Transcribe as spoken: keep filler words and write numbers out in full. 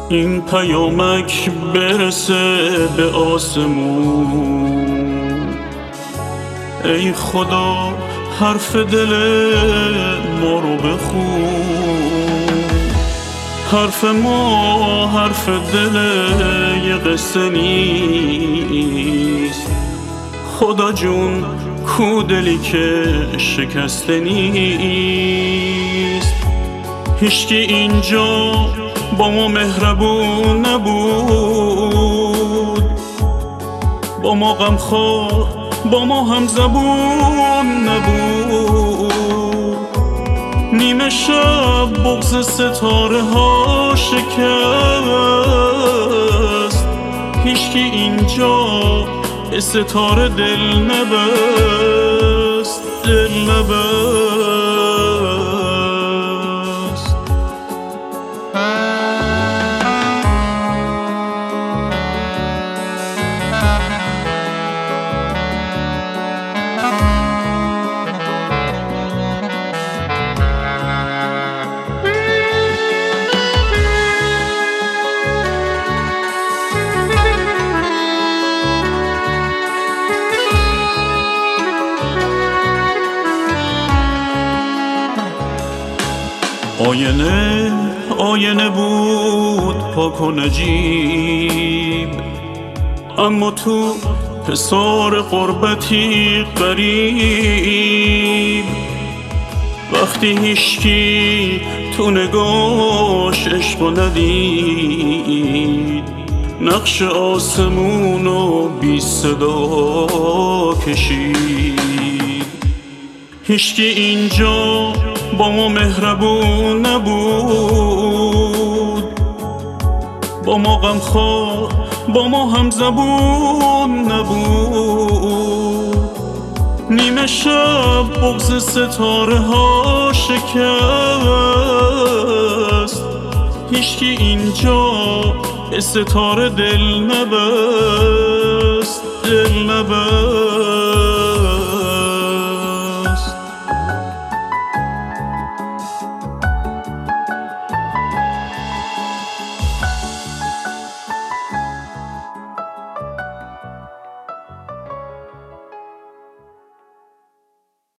این پیامک برسه به آسمون. ای خدا حرف دل ما رو بخون. حرف ما حرف دل یه قصه نیست. خدا جون کو دلی که شکسته نیست. هیچکی اینجا با ما مهربون نبود، با ما غمخوار با ما هم زبون نبود. نیمه شب بغض ستاره ها شکست. هیچکی اینجا به ستاره دل نبست، دل نبست. آینه آینه بود پاک و نجیب، اما تو حصار غربتی غریب. وقتی هیچکی تو نگاش عشقو ندید، نقش آسمونو بی صدا کشید. هیچکی اینجا با ما مهربون نبود، با ما غمخوار با ما هم زبون نبود. نیمه شب بغض ستاره ها شکست. هیچکی اینجا به ستاره دل نبست، دل نبست.